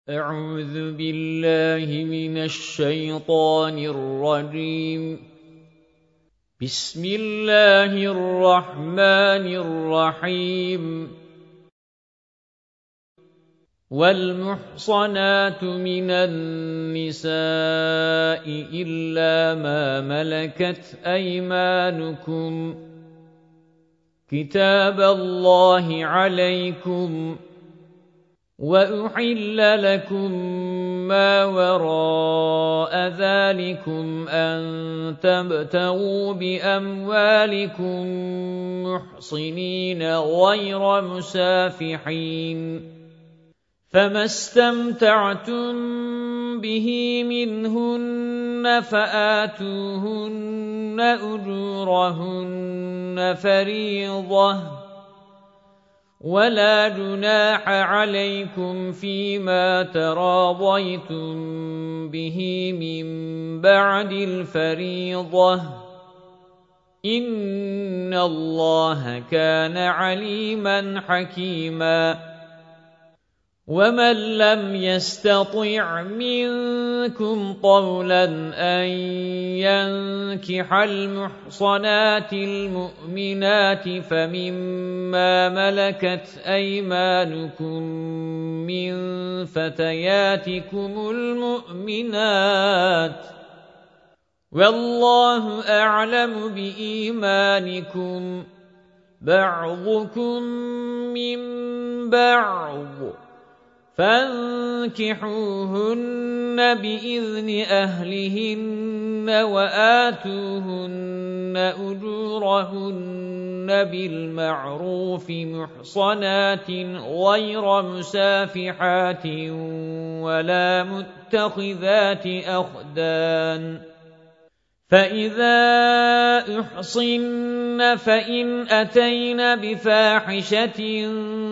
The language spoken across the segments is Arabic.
أعوذ بالله من الشيطان الرجيم. بسم الله الرحمن الرحيم. والمحصنات من النساء إلا ما ملكت أيمانكم كتاب الله عليكم وأحل لكم ما وراء ذلكم أن تبتغوا بأموالكم محصنين غير مسافحين فما استمتعتم به منهن فآتوهن أجورهن فريضة ولا جناح عليكم فيما تراضيتم به من بعد الفريضة إن الله كان عليما حكيما. ومن لم يستطع منكم طولا أن ينكح المحصنات المؤمنات فمما ملكت أيمانكم من فتياتكم المؤمنات والله أعلم بإيمانكم بعضكم من بعض فانكحوهن بإذن أهلهن وآتوهن أجورهن بالمعروف محصنات غير مسافحات ولا متخذات أخدان فإذا أحصن فإن أتين بفاحشة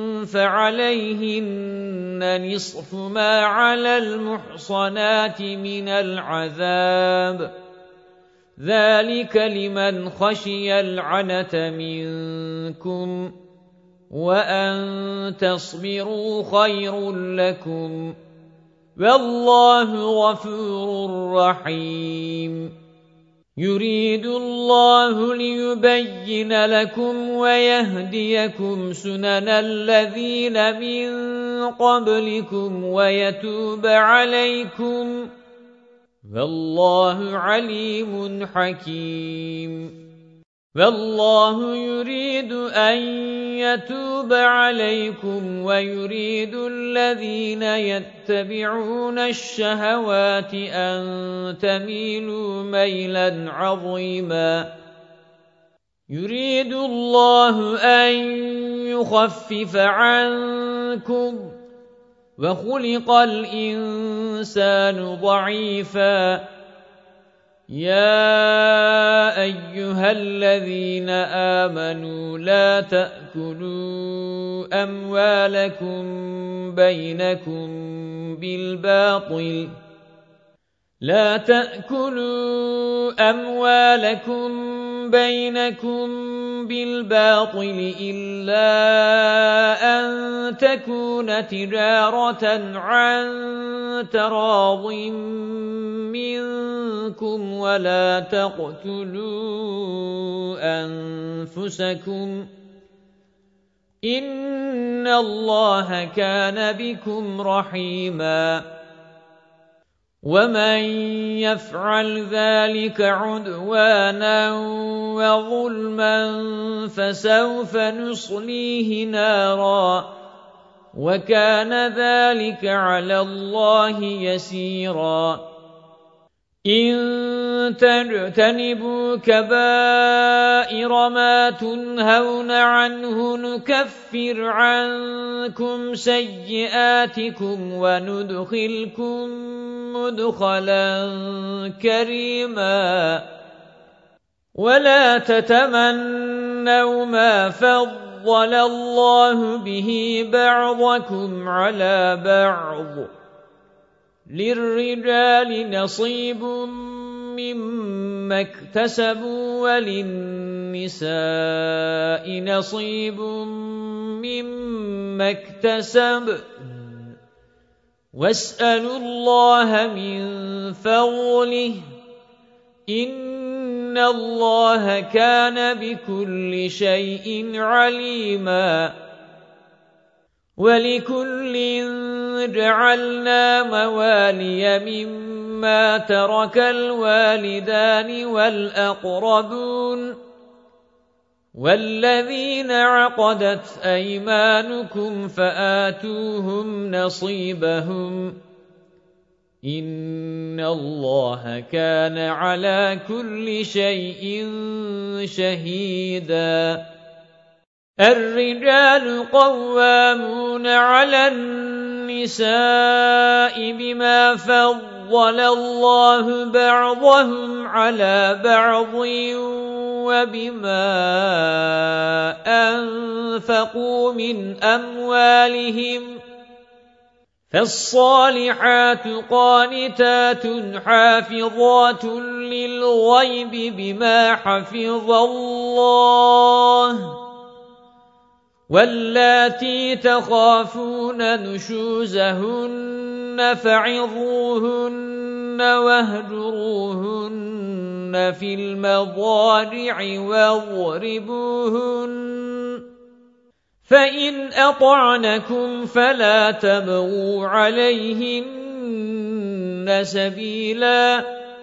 فعليهن نصف ما على المحصنات من العذاب ذلك لمن خشي العنة منكم وأن تصبروا خير لكم والله غفور رحيم. يريد الله ليبين لكم ويهديكم سنن الذين من قبلكم ويتوب عليكم والله عليم حكيم. والله يريد أن يتوب عليكم ويريد الذين يتبعون الشهوات أن تميلوا ميلا عظيما. يريد الله أن يخفف عنكم وخلق الإنسان ضعيفا. يا أيها الذين آمنوا لا تأكلوا أموالكم بينكم بالباطل إلا أن تكون تجارة عن تراض منكم ولا تقتلوا أنفسكم إن الله كان بكم رحيما. ومن يفعل ذلك عدوانا وظلما فسوف نصليه نارا وكان ذلك على الله يسيرا. إن تجتنبوا كبائر ما تنهون عنه نكفر عنكم سيئاتكم وندخلكم مدخلا كريما. ولا تتمنوا ما فضل الله به بعضكم على بعض للرجال نصيب مما اكتسبوا وللنساء نصيب مما اكتسبن واسألوا الله من فضله إن الله كان بكل شيء عليما ولكل جعلنا موالي مما ترك الوالدان والأقربون والذين عقدت أيمانكم فآتوهم نصيبهم إن الله كان على كل شيء شهيدا الرجال قوامون على النساء بما فضل الله بعضهم على بعض وبما أنفقوا من أموالهم فالصالحات قانتات حافظات للغيب بما حفظ الله واللاتي تخافون نشوزهن فعظوهن واهجروهن في المضاجع واضربوهن فإن أطعنكم فلا تبغوا عليهن سبيلا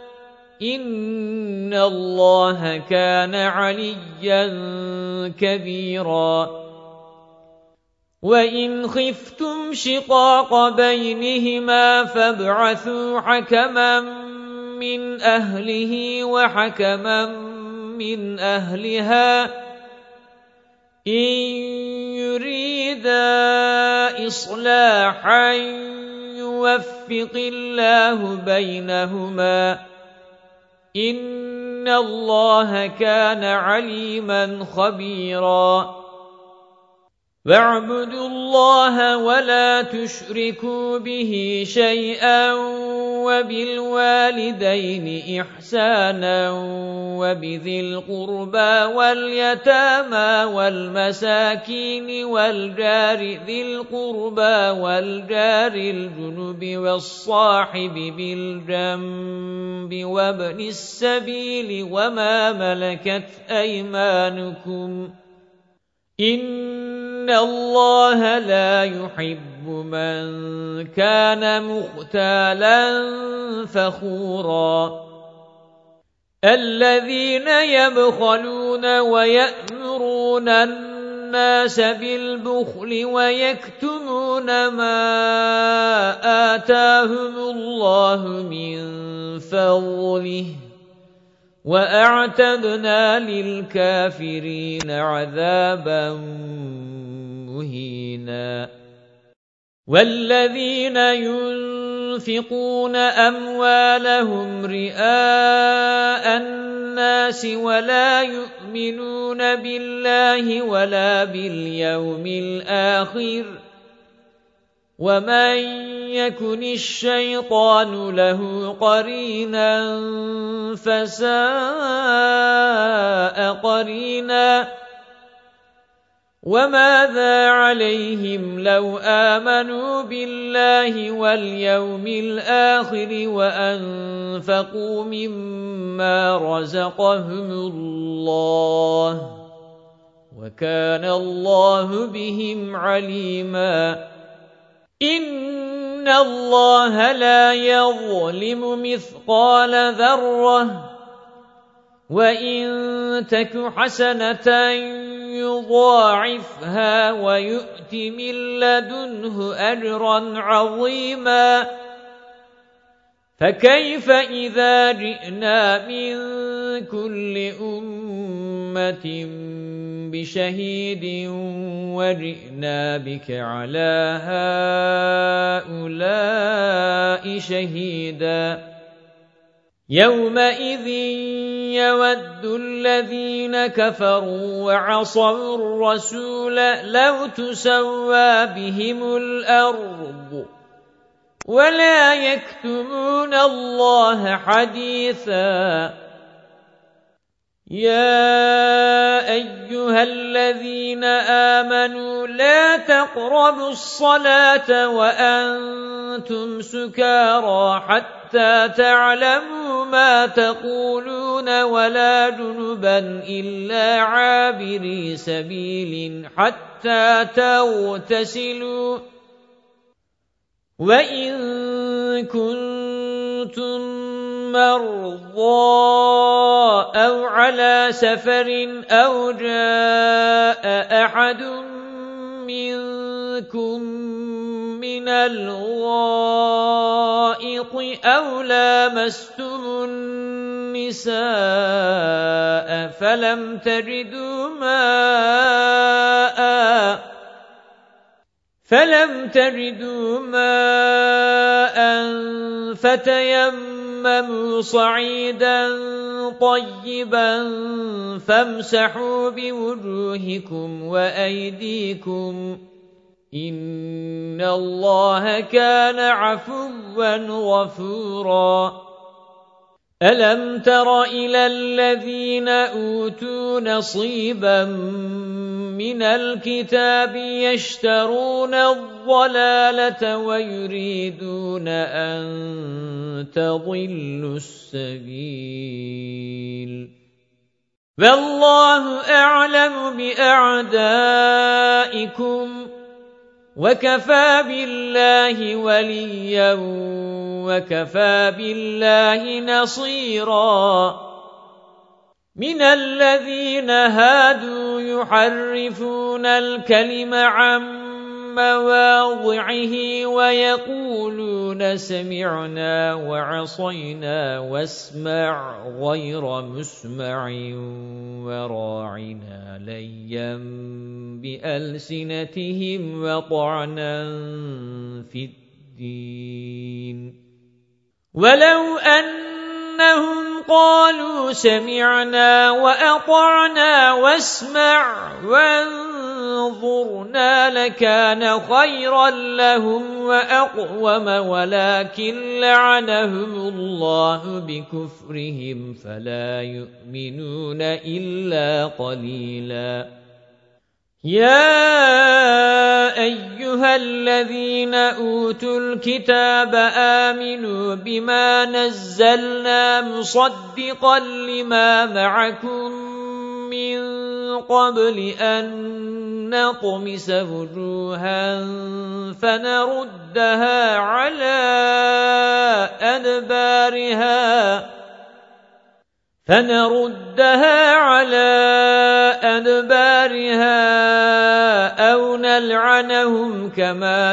إن الله كان عليا كبيرا وَإِنْ خِفْتُمْ شِقَاقَ بَيْنِهِمَا فَابْعَثُوا حَكَمًا مِنْ أَهْلِهِ وَحَكَمًا مِنْ أَهْلِهَا إِنْ يُرِيدَا إِصْلَاحًا يُوَفِّقِ اللَّهُ بَيْنَهُمَا إِنَّ اللَّهَ كَانَ عَلِيمًا خَبِيرًا وَاعْبُدُوا اللَّهَ وَلَا تُشْرِكُوا بِهِ شَيْئًا وَبِالْوَالِدَيْنِ إِحْسَانًا وَبِذِي الْقُرْبَى وَالْيَتَامَى وَالْمَسَاكِينِ وَالْجَارِ ذِي الْقُرْبَى وَالْجَارِ الْجُنُبِ وَالصَّاحِبِ بِالْجَنبِ وَابْنِ السَّبِيلِ وَمَا مَلَكَتْ أَيْمَانُكُمْ إِنَّ اللَّهَ لَا يُحِبُّ مَنْ كَانَ مُخْتَالًا فَخُورًا الَّذِينَ يَبْخَلُونَ وَيَأْمُرُونَ النَّاسَ بِالْبُخْلِ وَيَكْتُمُونَ مَا آتَاهُمُ اللَّهُ مِنْ فَضْلِهِ وَأَعْتَدْنَا لِلْكَافِرِينَ عَذَابًا مُهِينًا وَالَّذِينَ يُنْفِقُونَ أَمْوَالَهُمْ رِئَاءَ النَّاسِ وَلَا يُؤْمِنُونَ بِاللَّهِ وَلَا بِالْيَوْمِ الْآخِرِ وَمَنْ يَكُنِ الشَّيْطَانُ لَهُ قَرِينًا فَسَاءَ قَرِينًا وَمَاذَا عَلَيْهِمْ لَوْ آمَنُوا بِاللَّهِ وَالْيَوْمِ الْآخِرِ وَأَنفَقُوا مِمَّا رَزَقَهُمُ اللَّهُ وَكَانَ اللَّهُ بِهِمْ عَلِيمًا إِنَّ اللَّهَ لَا يَظْلِمُ مِثْقَالَ ذَرَّةٍ وَإِن تَكُ حَسَنَةً يُضَاعِفْهَا وَيُؤْتِ مِن لَّدُنْهُ أَجْرًا عَظِيمًا فَكَيْفَ إِذَا جِئْنَا مِن كُلِّ أُمَّةٍ بِشَهِيدٍ وَجِئْنَا بِكَ عَلَى هَؤُلَاءِ شَهِيدًا يَوْمَئِذٍ يَوَدُّ الَّذِينَ كَفَرُوا وَعَصَوُا الرَّسُولَ لَوْ تُسَوَّىٰ بِهِمُ الْأَرْضُ وَلَا يَكْتُمُونَ اللَّهَ حَدِيثًا يَا أَيُّهَا الَّذِينَ آمَنُوا لَا تَقْرَبُوا الصَّلَاةَ وَأَنْتُمْ سُكَارَىٰ حَتَّى تَعْلَمُوا مَا تَقُولُونَ وَلَا جُنُبًا إِلَّا عَابِرِي سَبِيلٍ حَتَّى تَغْتَسِلُوا ۚ وَإِن كُنتُم مَّرْضَىٰ أَوْ عَلَىٰ سَفَرٍ أَوْ جَاءَ أَحَدٌ مِّنكُم مِّنَ الْغَائِطِ أَوْ لَامَسْتُمُ النِّسَاءَ فَلَمْ تَجِدُوا مَاءً فَتَيَمَّمُوا صَعِيدًا طَيِّبًا فَامْسَحُوا بِوُجُوهِكُمْ وَأَيْدِيكُمْ ۗ إِنَّ اللَّهَ كَانَ عَفُوًّا غَفُورًا. أَلَمْ تَرَ إِلَى الَّذِينَ أُوتُوا نَصِيبًا مِنَ الْكِتَابِ يَشْتَرُونَ الضَّلَالَةَ وَيُرِيدُونَ أَن تَضِلُّوا السَّبِيلَ وَاللَّهُ أَعْلَمُ بِأَعْدَائِكُمْ وَكَفَى بِاللَّهِ وَلِيًّا وَكَفَى بِاللَّهِ نَصِيرًا. مِنَ الَّذِينَ هَادُوا يُحَرِّفُونَ الْكَلِمَ عَن مَّوَاضِعِهِ وَيَقُولُونَ سَمِعْنَا وَعَصَيْنَا وَاسْمَعْ غَيْرَ مُسْمَعٍ وَرَاعِنَا لَيًّا بِأَلْسِنَتِهِمْ وَطَعْنًا فِي الدِّينِ وَلَوْ أَنَّهُمْ قَالُوا سَمِعْنَا وَأَطَعْنَا وَاسْمَعْ وَانظُرْنَا لَكَانَ خَيْرًا لَّهُمْ وَأَقْوَمَ وَلَكِن لَّعَنَهُمُ اللَّهُ بِكُفْرِهِمْ فَلَا يُؤْمِنُونَ إِلَّا قَلِيلًا. يَا أَيُّهَا الَّذِينَ أُوتُوا الْكِتَابَ آمِنُوا بِمَا نَزَّلْنَا مُصَدِّقًا لِّمَا مَعَكُم مِّن قَبْلِ أَن نَّطْمِسَ وُجُوهًا فَنَرُدَّهَا عَلَىٰ أَدْبَارِهَا أَوْ نَلْعَنَهُمْ كَمَا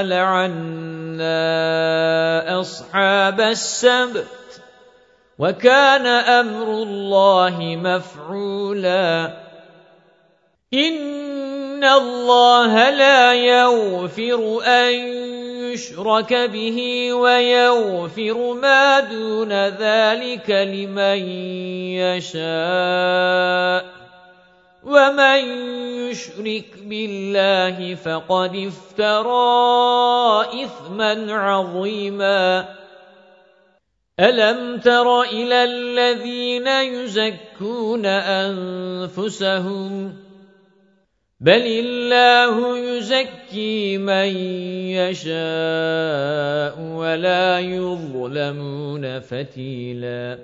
لَعَنَّا أَصْحَابَ السَّبْتِ ۚ وَكَانَ أَمْرُ اللَّهِ مَفْعُولًا. إِنَّ اللَّهَ لَا يَغْفِرُ أَن يُشْرَكَ بِهِ وَيَغْفِرُ مَا دُونَ ذَلِكَ لِمَن يَشَاءُ ۚ وَمَن يُشْرِكْ بِاللَّهِ فَقَدِ افْتَرَىٰ إِثْمًا عَظِيمًا. أَلَمْ تَرَ إِلَى الَّذِينَ يُزَكُّونَ أَنفُسَهُم ۚ بَلِ اللَّهُ يُزَكِّي مَن يَشَاءُ وَلَا يُظْلَمُونَ فَتِيلًا.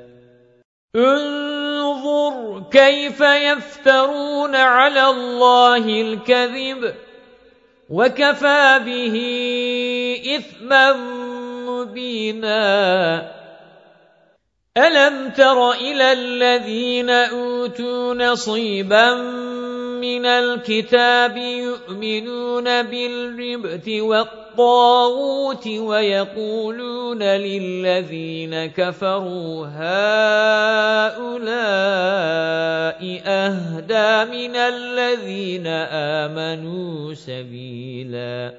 انظُرْ كَيْفَ يَفْتَرُونَ عَلَى اللَّهِ الْكَذِبَ وَكَفَى بِهِ إِثْمًا مُّبِينًا. أَلَمْ تَرَ إِلَى الَّذِينَ أُوتُوا نَصِيبًا مِّنَ الْكِتَابِ يُؤْمِنُونَ بِالْجِبْتِ وَالطَّاغُوتِ وَيَقُولُونَ لِلَّذِينَ كَفَرُوا هَٰؤُلَاءِ أَهْدَىٰ مِنَ الَّذِينَ آمَنُوا سَبِيلًا.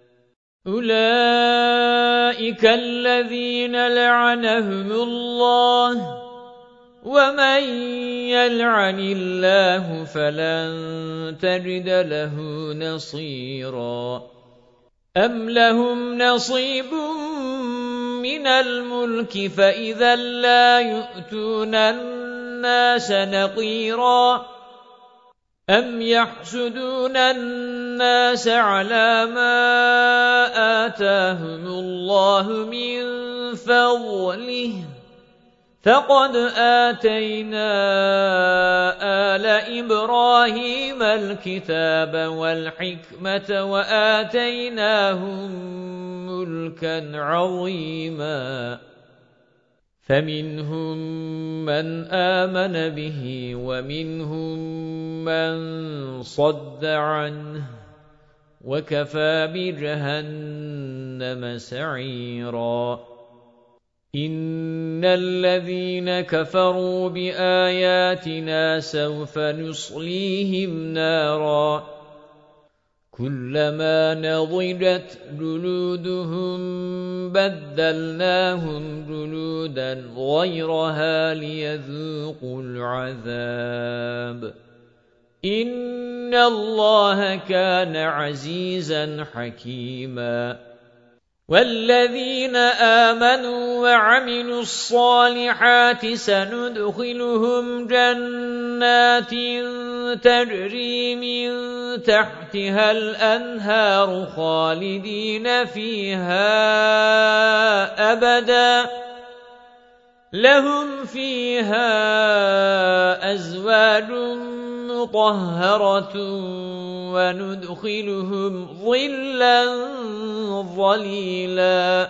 أُولَئِكَ الَّذِينَ لَعَنَهُمُ اللَّهُ ۖ وَمَن يَلْعَنِ اللَّهُ فَلَن تَجِدَ لَهُ نَصِيرًا. أَمْ لَهُمْ نَصِيبٌ مِّنَ الْمُلْكِ فَإِذًا لَّا يُؤْتُونَ النَّاسَ نَقِيرًا أَمْ يَحْسُدُونَ النَّاسَ عَلَى مَا آتَاهُمُ اللَّهُ مِنْ فَضْلِهِ فَقَدْ آتَيْنَا آلَ إِبْرَاهِيمَ الْكِتَابَ وَالْحِكْمَةَ وَآتَيْنَاهُمْ مُلْكًا عَظِيمًا فَمِنْهُمْ مَنْ آمَنَ بِهِ وَمِنْهُمْ مَنْ صَدَّ عَنْهُ وَكَفَى بِجَهَنَّمَ سَعِيرًا إِنَّ الَّذِينَ كَفَرُوا بِآيَاتِنَا سَوْفَ نُصْلِيهِمْ نَارًا كُلَّمَا نَضِجَتْ جُلُودُهُمْ بَدَّلْنَاهُمْ جُلُودًا غَيْرَهَا لِيَذُوقُوا الْعَذَابَ إِنَّ اللَّهَ كَانَ عَزِيزًا حَكِيمًا وَالَّذِينَ آمَنُوا وَعَمِلُوا الصَّالِحَاتِ سَنُدْخِلُهُمْ جَنَّاتٍ تَجْرِي مِنْ تَحْتِهَا الْأَنْهَارُ خَالِدِينَ فِيهَا أَبَدًا لَهُمْ فِيهَا أَزْوَاجٌ مُطَهَّرَةٌ وَنُدْخِلُهُمْ ظِلًّا ظَلِيلًا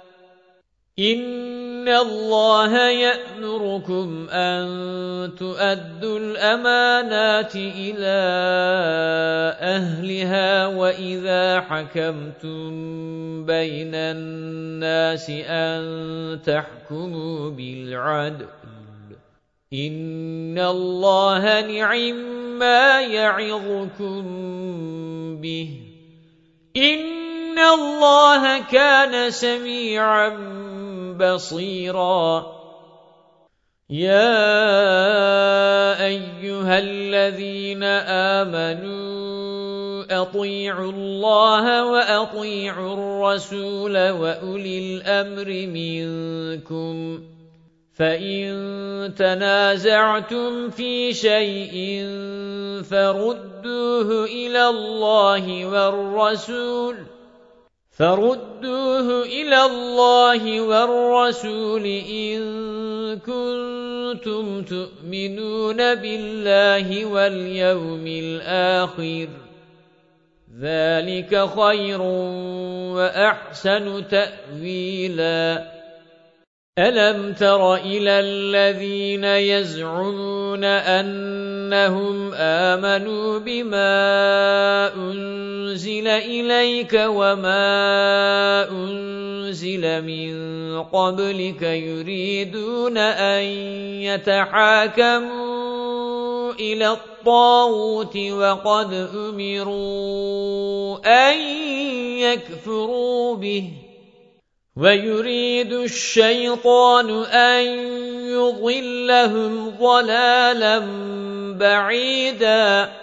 إِنَّ اللَّهَ يَأْمُرُكُمْ أَن تُؤَدُّوا الْأَمَانَاتِ إِلَى أَهْلِهَا وَإِذَا حَكَمْتُم بَيْنَ النَّاسِ أَن تَحْكُمُوا بِالْعَدْلِ إِنَّ اللَّهَ نِعِمَّا يَعِظُكُم بِهِ إِنَّ اللَّهَ كَانَ سَمِيعًا بَصِيرًا يَا أَيُّهَا الَّذِينَ آمَنُوا أَطِيعُوا اللَّهَ وَأَطِيعُوا الرَّسُولَ وَأُولِي الْأَمْرِ مِنكُمْ فَإِن تَنَازَعْتُمْ فِي شَيْءٍ فَرُدُّوهُ إِلَى اللَّهِ وَالرَّسُولِ إِن كُنتُمْ تُؤْمِنُونَ بِاللَّهِ وَالْيَوْمِ الْآخِرِ ذَلِكَ خَيْرٌ وَأَحْسَنُ تَأْوِيلًا أَلَمْ تَرَ إِلَى الَّذِينَ يَزْعُمُونَ أَنَّهُمْ آمَنُوا بِمَا أُنْزِلَ إِلَيْكَ وَمَا أُنْزِلَ مِنْ قَبْلِكَ يُرِيدُونَ أَنْ يَتَحَاكَمُوا إِلَى الطَّاغُوتِ وَقَدْ أُمِرُوا أَنْ يَكْفُرُوا بِهِ وَيُرِيدُ الشَّيْطَانُ أَنْ يُضِلَّهُمْ ضَلَالًا بَعِيدًا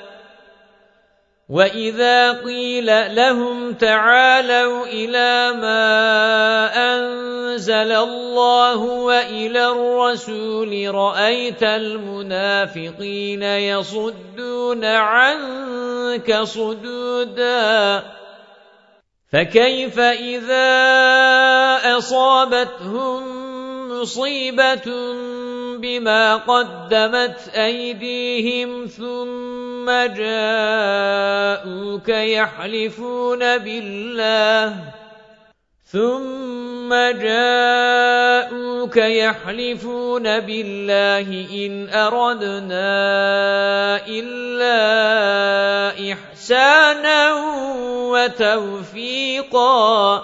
وَإِذَا قِيلَ لَهُمْ تَعَالَوْا إِلَى مَا أَنزَلَ اللَّهُ وَإِلَى الرَّسُولِ رَأَيْتَ الْمُنَافِقِينَ يَصُدُّونَ عَنكَ صُدُودًا فَكَيْفَ إِذَا أَصَابَتْهُم مُّصِيبَةٌ بِمَا قَدَّمَتْ أَيْدِيهِمْ ثُمَّ جَاءُوكَ يَحْلِفُونَ بِاللَّهِ إِنْ أَرَدْنَا إِلَّا إِحْسَانًا وَتَوْفِيقًا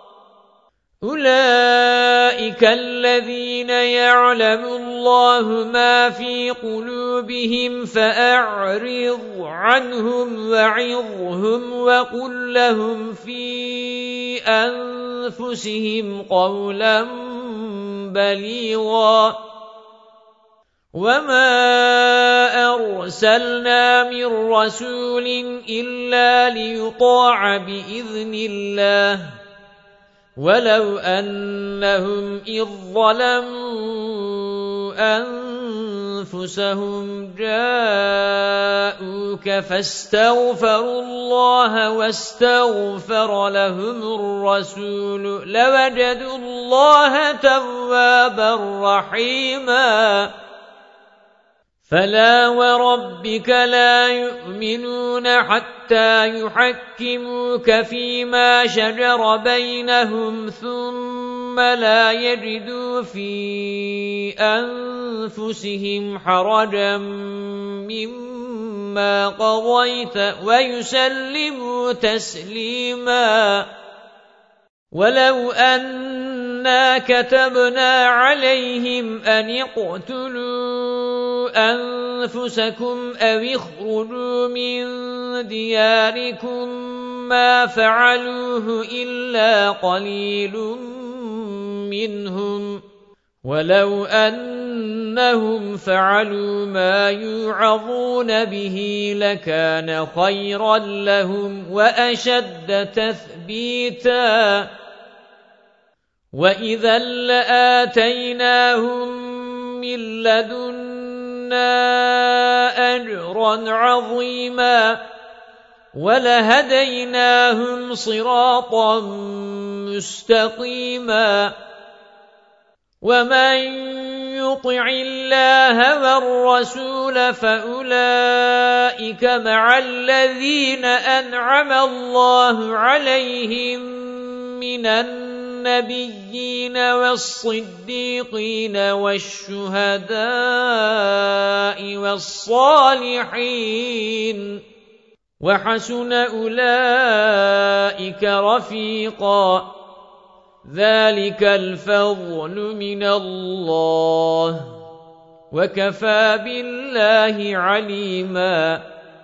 أُولَئِكَ الَّذِينَ يَعْلَمُ اللَّهُ مَا فِي قُلُوبِهِمْ فَأَعْرِضْ عَنْهُمْ وَعِظْهُمْ وَقُل لَّهُمْ فِي أَنفُسِهِمْ قَوْلًا بَلِيغًا وَمَا أَرْسَلْنَا مِن رَّسُولٍ إِلَّا لِيُطَاعَ بِإِذْنِ اللَّهِ وَلَوْ أَنَّهُمْ إِذ ظَّلَمُوا أنفسهم جاءوك فاستغفروا الله واستغفر لهم الرسول لوجدوا الله توابا رحيما فلا وربك لا يؤمنون حتى يحكموك فيما شجر بينهم ثم لا يجدوا في أنفسهم حرجا مما قضيت ويسلموا تسليما ولو أنا كتبنا عليهم أن اقتلوا أنفسكم أو اخرجوا من دياركم ما فعلوه إلا قليل منهم ولو أنهم فعلوا ما يوعظون به لكان خيرا لهم وأشد تثبيتا وإذا لآتيناهم من لدنا أجرا عظيما ولهديناهم صراطا مستقيما ومن يطع الله والرسول فأولئك مع الذين أنعم الله عليهم من النبيين والصديقين والشهداء والصالحين وحسن أولئك رفيقا ذلك الفضل من الله وكفى بالله عليما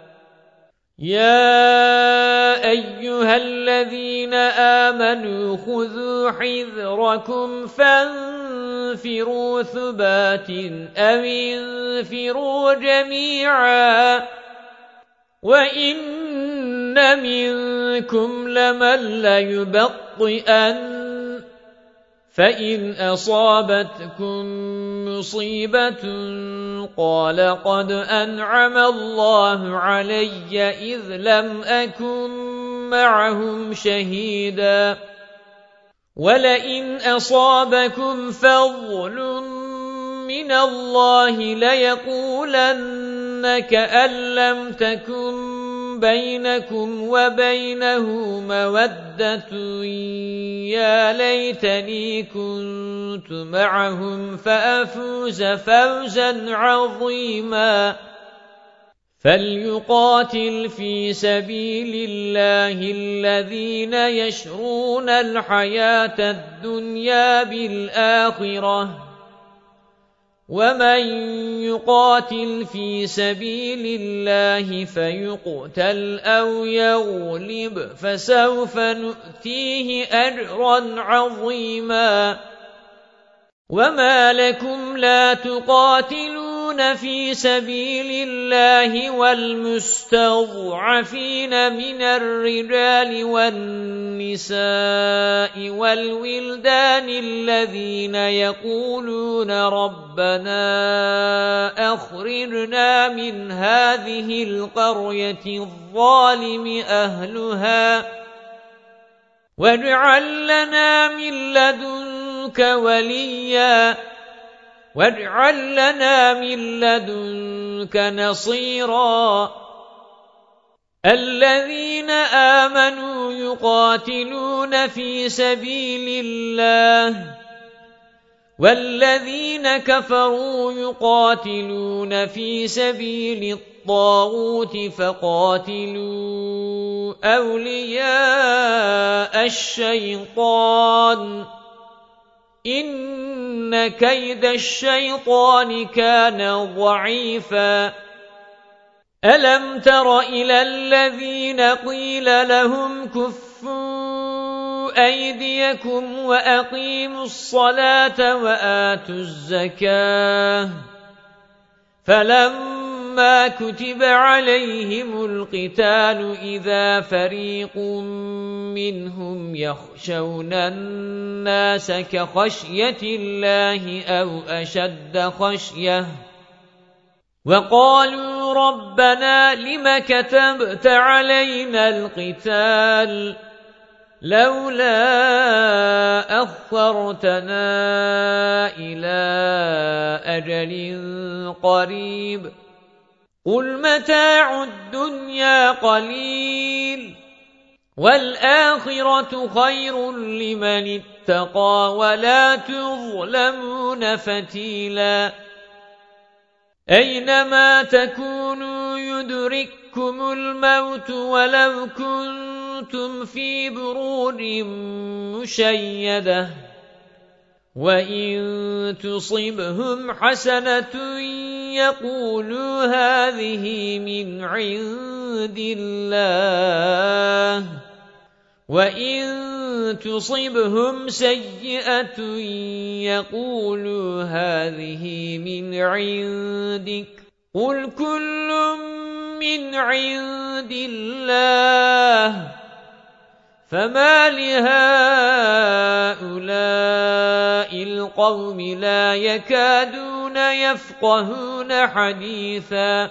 يا أيها الذين آمنوا خذوا حذركم فانفروا ثبات أو انفروا جميعا وإن منكم لمن ليبطئن فإن أصابتكم مصيبة قال قد أنعم الله علي إذ لم أكن معهم شهيدا ولئن أصابكم فضل من الله ليقولن كأن لم تكن بينكم وبينه مودة يا ليتني كنت معهم فأفوز فوزا عظيما فليقاتل في سبيل الله الذين يشرون الحياة الدنيا بالآخرة ومن يقاتل في سبيل الله فيقتل أو يغلب فسوف نؤتيه أجرا عظيما وما لكم لا تقاتلون في سبيل الله والمستضعفين من الرجال والنساء والولدان الذين يقولون ربنا أخرجنا من هذه القرية الظالم أهلها واجعل لنا من لدنك وليا واجعل لنا من لدنك نصيرا الذين آمنوا يقاتلون في سبيل الله والذين كفروا يقاتلون في سبيل الطاغوت فقاتلوا أولياء الشيطان إن كيد الشيطان كان ضعيفا ألم تر إلى الذين قيل لهم كفوا أيديكم وأقيموا الصلاة وآتوا الزكاة فلما كتب عليهم القتال إذا فريق منهم يخشون الناس كخشية الله أو أشد خشية وقالوا ربنا لم كتبت علينا القتال لولا أخرتنا إلى أجل قريب قل متاع الدنيا قليل والآخرة خير لمن اتقى ولا تظلمون فتيلا أينما تكونوا يدرككم الموت ولو كنتم في بروج مشيدة وإن تصبهم حسنة يقولوا هذه من عند الله وَإِن تُصِبْهُمْ سَيِّئَةٌ يَقُولُوا هَذِهِ مِنْ عِندِكَ قُلْ كُلٌّ مِنْ عِندِ اللَّهِ فَمَا لِهَؤُلَاءِ الْقَوْمِ لَا يَكَادُونَ يَفْقَهُونَ حَدِيثًا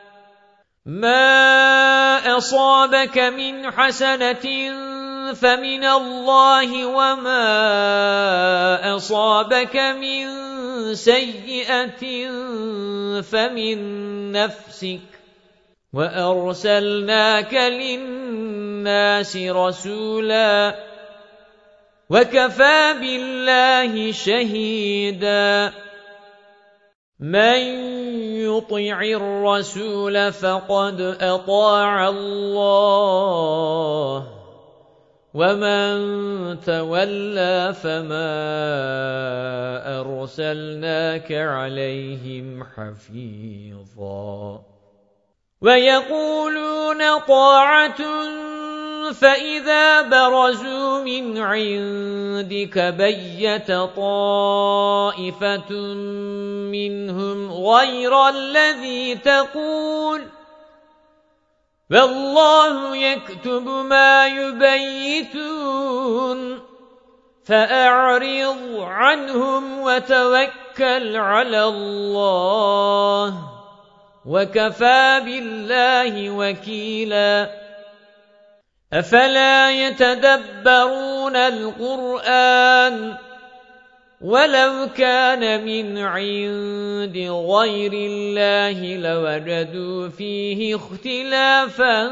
مَا أَصَابَكَ مِنْ حَسَنَةٍ فَمِنَ اللَّهِ وَمَا أَصَابَكَ مِنْ سَيِّئَةٍ فَمِنْ نَفْسِكَ وَأَرْسَلْنَاكَ لِلنَّاسِ رَسُولًا وَكَفَى بِاللَّهِ شَهِيدًا مَنْ يُطِعِ الرَّسُولَ فَقَدْ أَطَاعَ اللَّهَ وَمَنْ تَوَلَّى فَمَا أَرْسَلْنَاكَ عَلَيْهِمْ حَفِيظًا وَيَقُولُونَ طَاعَةٌ فَإِذَا بَرَزُوا مِنْ عِنْدِكَ بَيَّتَ طَائِفَةٌ مِنْهُمْ غَيْرَ الَّذِي تَقُولُ وَاللَّهُ يَكْتُبُ مَا يُبَيِّتُونَ فَأَعْرِضْ عَنْهُمْ وَتَوَكَّلْ عَلَى اللَّهِ وَكَفَى بِاللَّهِ وَكِيلًا أَفَلَا يَتَدَبَّرُونَ الْقُرْآنَ وَلَوْ كَانَ مِنْ عِنْدِ غَيْرِ اللَّهِ لَوَجَدُوا فِيهِ اخْتِلَافًا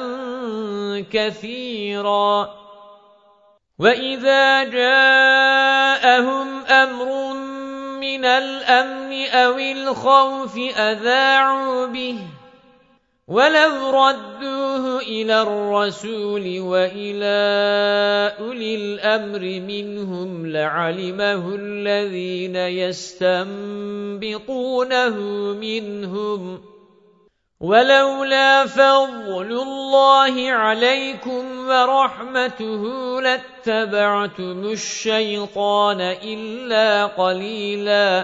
كَثِيرًا وَإِذَا جَاءَهُمْ أَمْرٌ مِنَ الْأَمْنِ أَوِ الْخَوْفِ أَذَاعُوا بِهِ وَلَوْ رَدُّوهُ إِلَى الرَّسُولِ وَإِلَى أُولِي الْأَمْرِ مِنْهُمْ لَعَلِمَهُ الَّذِينَ يَسْتَنبِطُونَهُ مِنْهُمْ وَلَوْلَا فَضْلُ اللَّهِ عَلَيْكُمْ وَرَحْمَتُهُ لَاتَّبَعْتُمُ الشَّيْطَانَ إِلَّا قَلِيلًا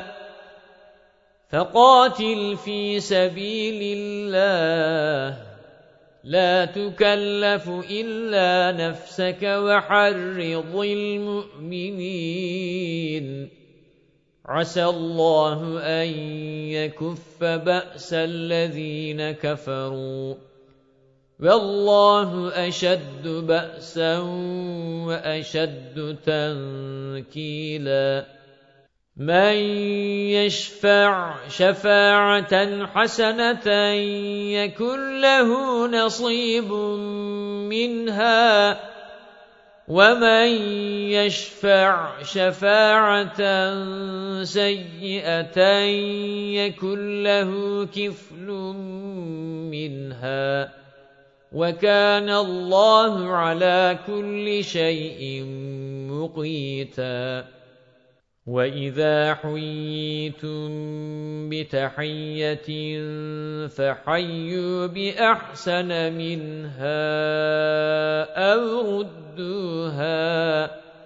فَقَاتِلْ فِي سَبِيلِ اللَّهِ لَا تُكَلَّفُ إِلَّا نَفْسَكَ وَحَرِّضِ الْمُؤْمِنِينَ عَسَى اللَّهُ أَن يَكُفَّ بَأْسَ الَّذِينَ كَفَرُوا وَاللَّهُ أَشَدُّ بَأْسًا وَأَشَدُّ تَنكِيلًا مَنْ يَشْفَعْ شَفَاعَةً حَسَنَةً يَكُنْ لَهُ نَصِيبٌ مِنْهَا وَمَنْ يَشْفَعْ شَفَاعَةً سَيِّئَةً يَكُنْ لَهُ كِفْلٌ مِنْهَا وَكَانَ اللَّهُ عَلَى كُلِّ شَيْءٍ مُقِيتًا وَإِذَا حُيِّيتُم بِتَحِيَّةٍ فَحَيُّوا بِأَحْسَنَ مِنْهَا أَوْ رُدُّوهَا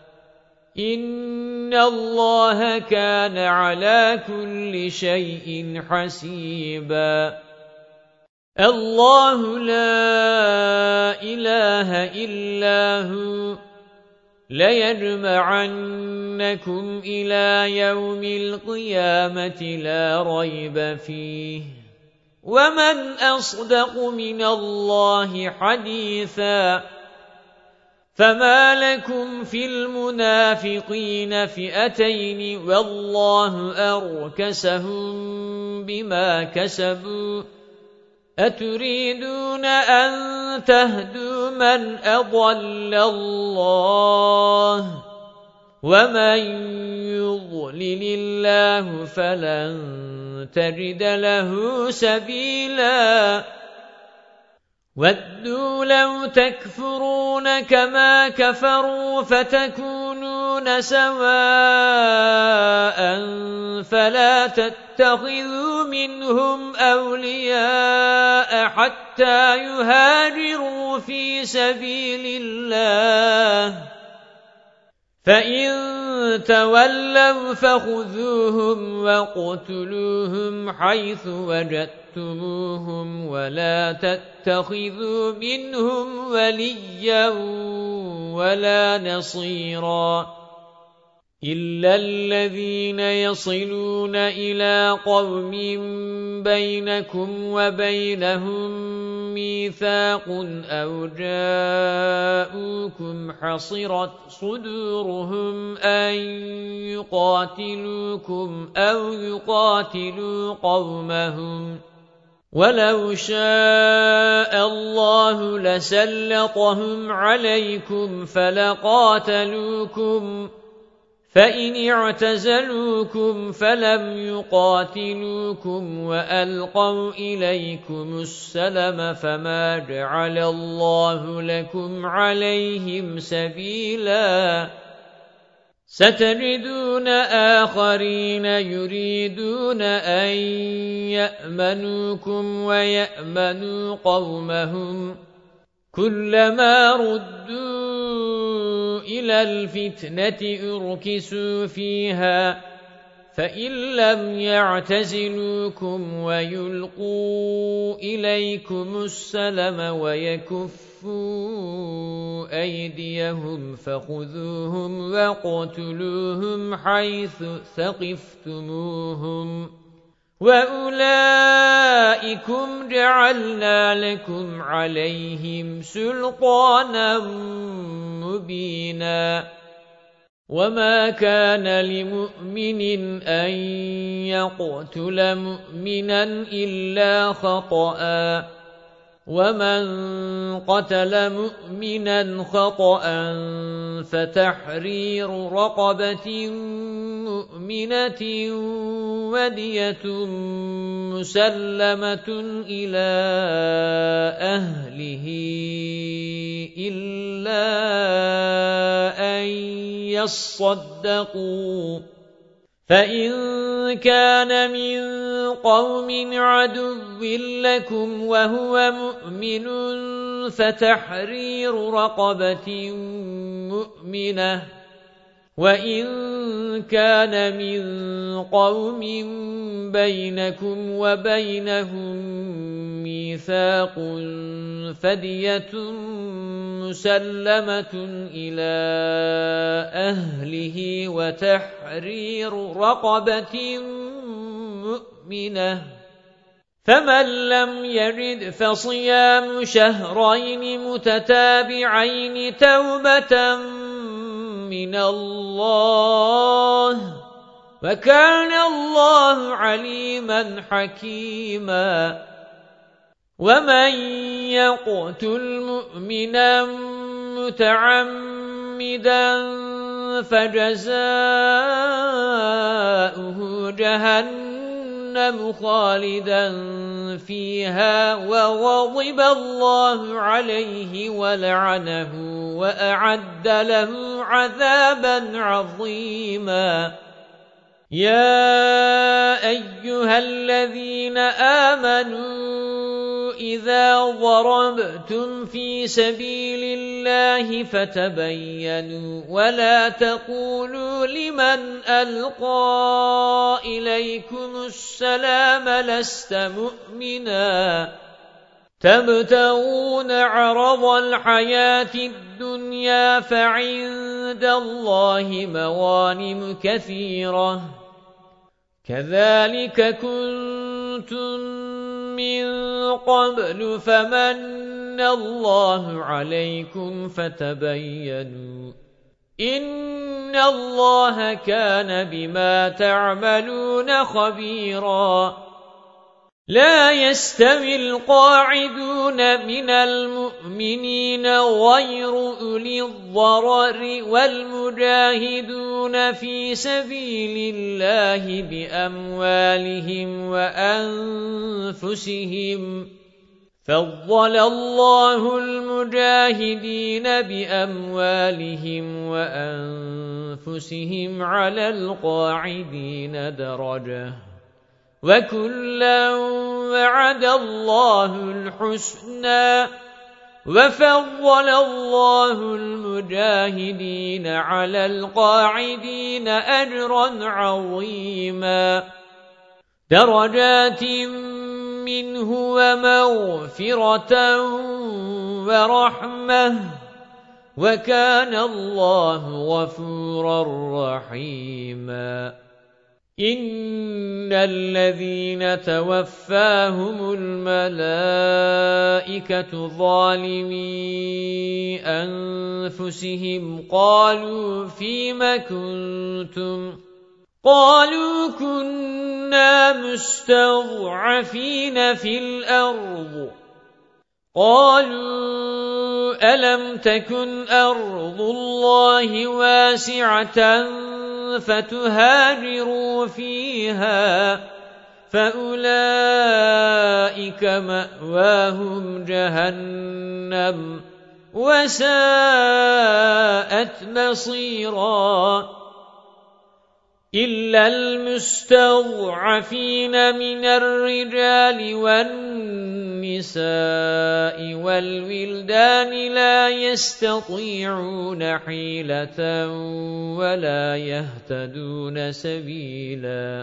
إِنَّ اللَّهَ كَانَ عَلَى كُلِّ شَيْءٍ حَسِيبًا اللَّهُ لَا إِلَهَ إِلَّا هُوَ لَيَجْمَعَنَّكُمْ إِلَى يَوْمِ الْقِيَامَةِ لَا رَيْبَ فِيهِ وَمَنْ أَصْدَقُ مِنَ اللَّهِ حَدِيثًا فَمَا لَكُمْ فِي الْمُنَافِقِينَ فِئَتَيْنِ وَاللَّهُ أَرْكَسَهُم بِمَا كَسَبُوا أَتُرِيدُونَ أَن تَهْدُوا مَنْ أَضَلَّ اللَّهُ وَمَن يُضْلِلِ اللَّهُ فَلَن تَجِدَ لَهُ سَبِيلًا وَدُّوا لَوْ تَكْفُرُونَ كَمَا كَفَرُوا فَتَكُونُونَ سَوَاءً فَلَا تَتَّخِذُوا مِنْهُمْ أَوْلِيَاءَ حَتَّى يُهَاجِرُوا فِي سَبِيلِ اللَّهِ فَإِن تَوَلَّوْا فَخُذُوهُمْ وَاقْتُلُوهُمْ حَيْثُ وَجَدتُّمُوهُمْ وَلَا تَتَّخِذُوا مِنْهُمْ وَلِيًّا وَلَا نَصِيرًا إِلَّا الَّذِينَ يَصِلُونَ إِلَى قَوْمٍ بَيْنَكُمْ وَبَيْنَهُم مِّيثَاقٌ أَوْ جَاءُوكُمْ حَصِرَتْ صُدُورُهُمْ أَن يُقَاتِلُوكُمْ أَوْ يُقَاتِلُوا قَوْمَهُمْ وَلَوْ شَاءَ اللَّهُ لَسَلَّطَهُمْ عَلَيْكُمْ فَلَقَاتَلُوكُمْ فَإِنِ اعْتَزَلُوكُمْ فَلَمْ يُقَاتِلُوكُمْ وَأَلْقَوْا إِلَيْكُمُ السَّلَمَ فَمَا جَعَلَ اللَّهُ لَكُمْ عَلَيْهِمْ سَبِيلًا سَتَجِدُونَ آخَرِينَ يُرِيدُونَ أَن يَأْمَنُوكُمْ وَيَأْمَنُوا قَوْمَهُمْ كُلَّمَا رُدُّوا إِلَى الْفِتْنَةِ أُرْكِسُوا فِيهَا فَإِن لَّمْ يَعْتَزِلُوكُمْ وَيُلْقُوا إِلَيْكُمُ السَّلَمَ وَيَكُفُّوا أَيْدِيَهُمْ فَخُذُوهُمْ وَاقْتُلُوهُمْ حَيْثُ ثَقِفْتُمُوهُمْ وَأُولَئِكُمْ جَعَلْنَا لَكُمْ عَلَيْهِمْ سُلْطَانًا مُبِينًا وَمَا كَانَ لِمُؤْمِنٍ أَن يَقْتُلَ مُؤْمِنًا إِلَّا خَطَأً وَمَنْ قَتَلَ مُؤْمِنًا خَطَأً فَتَحْرِيرُ رَقَبَةٍ مُؤْمِنَةٍ وَدِيَةٌ مُسَلَّمَةٌ إِلَى أَهْلِهِ إِلَّا أَن يَصَّدَّقُوا فَإِن كَانَ مِن قَوْمٍ عَدُوٍّ لَّكُمْ وَهُوَ مُؤْمِنٌ فَتَحْرِيرُ رَقَبَةٍ مُؤْمِنَةٍ وَإِن كَانَ مِن قَوْمٍ بَيْنَكُمْ وَبَيْنَهُم مِّيثَاقٌ فَدِيَةٌ مُسَلَّمَةٌ إِلَى أَهْلِهِ وَتَحْرِيرُ رَقَبَةٍ مُؤْمِنَةٍ فَمَن لَّمْ يَجِدْ فَصِيَامُ شَهْرَيْنِ مُتَتَابِعَيْنِ تَوْبَةً مِّنَ اللَّهِ وَكَانَ اللَّهُ عَلِيمًا حَكِيمًا وَمَن يَقْتُلْ مُؤْمِنًا مُتَعَمِّدًا فَجَزَاؤُهُ جَهَنَّمُ خَالِدًا فِيهَا وَغَضِبَ اللَّهُ عَلَيْهِ وَلَعَنَهُ وَأَعَدَّ لَهُ عَذَابًا عَظِيمًا يَا أَيُّهَا الَّذِينَ آمَنُوا إِذَا ضَرَبْتُمْ فِي سَبِيلِ اللَّهِ فَتَبَيَّنُوا وَلَا تَقُولُوا لِمَنْ أَلْقَى إِلَيْكُمُ السَّلَامَ لَسْتَ مُؤْمِنًا تَبْتَغُونَ عَرَضَ الْحَيَاةِ الدُّنْيَا فَعِندَ اللَّهِ مَغَانِمُ كَثِيرَةٌ كَذَلِكَ كُنتُم مِنْ قَبْلُ فَمَنَّ اللَّهُ عَلَيْكُمْ فَتَبَيَّنُوا إِنَّ اللَّهَ كَانَ بِمَا تَعْمَلُونَ خَبِيرًا لا يستوي القاعدون من المؤمنين غير أولي الضرر والمجاهدون في سبيل الله بأموالهم وأنفسهم فضل الله المجاهدين بأموالهم وأنفسهم على القاعدين درجة وَكُلًّا وَعَدَ اللَّهُ الْحُسْنَى وَفَضَّلَ اللَّهُ الْمُجَاهِدِينَ عَلَى الْقَاعِدِينَ أَجْرًا عَظِيمًا دَرَجَاتٍ مِّنْهُ وَمَغْفِرَةً وَرَحْمَةً وَكَانَ اللَّهُ غَفُورًا رَّحِيمًا إِنَّ الَّذِينَ تَوَفَّاهُمُ الْمَلَائِكَةُ ظَالِمِي أَنفُسِهِمْ قَالُوا فِيمَ كُنتُمْ قَالُوا كُنَّا مُسْتَضْعَفِينَ فِي الْأَرْضِ قَالُوا أَلَمْ تَكُنْ أَرْضُ اللَّهِ وَاسِعَةً فَتُهَاجِرُوا فِيهَا فَأُولَئِكَ مَأْوَاهُمْ جَهَنَّمُ وَسَاءَتْ مَصِيرًا إِلَّا الْمُسْتَضْعَفِينَ مِنَ الرِّجَالِ وَالنِّسَاءِ وَالْوِلْدَانِ لَا يَسْتَطِيعُونَ حِيلَةً وَلَا يَهْتَدُونَ سَبِيلًا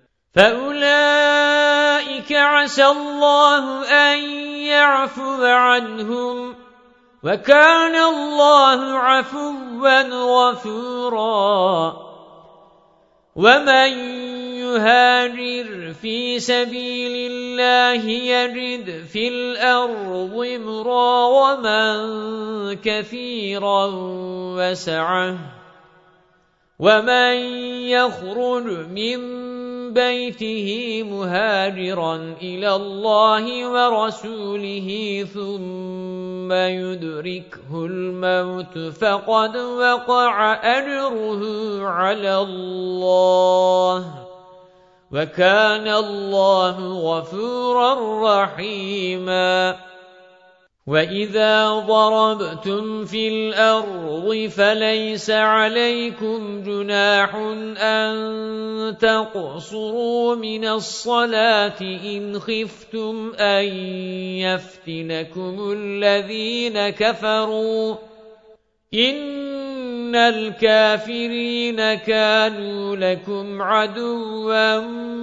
فَأُولَئِكَ عَسَى اللَّهُ أَن يَعْفُوَ عَنْهُمْ وَكَانَ اللَّهُ عَفُوًّا غَفُورًا وَمَن يُهَاجِرْ فِي سَبِيلِ اللَّهِ يَجِدْ فِي الْأَرْضِ مُرَاغَمًا كَثِيرًا وَسَعَةً وَمَن يَخْرُجْ مِن بَيْتِهِ مُهَاجِرًا إِلَى اللَّهِ وَرَسُولِهِ ثُمَّ يُدْرِكْهُ الْمَوْتُ فَقَدْ وَقَعَ أَجْرُهُ عَلَى اللَّهِ وَكَانَ اللَّهُ غَفُورًا رَّحِيمًا وَإِذَا ضَرَبْتُمْ فِي الْأَرْضِ فَلَيْسَ عَلَيْكُمْ جُنَاحٌ أَن تَقْصُرُوا مِنَ الصَّلَاةِ إِنْ خِفْتُمْ أَن يَفْتِنَكُمُ الَّذِينَ كَفَرُوا إِنَّ الْكَافِرِينَ كَانُوا لَكُمْ عَدُوًّا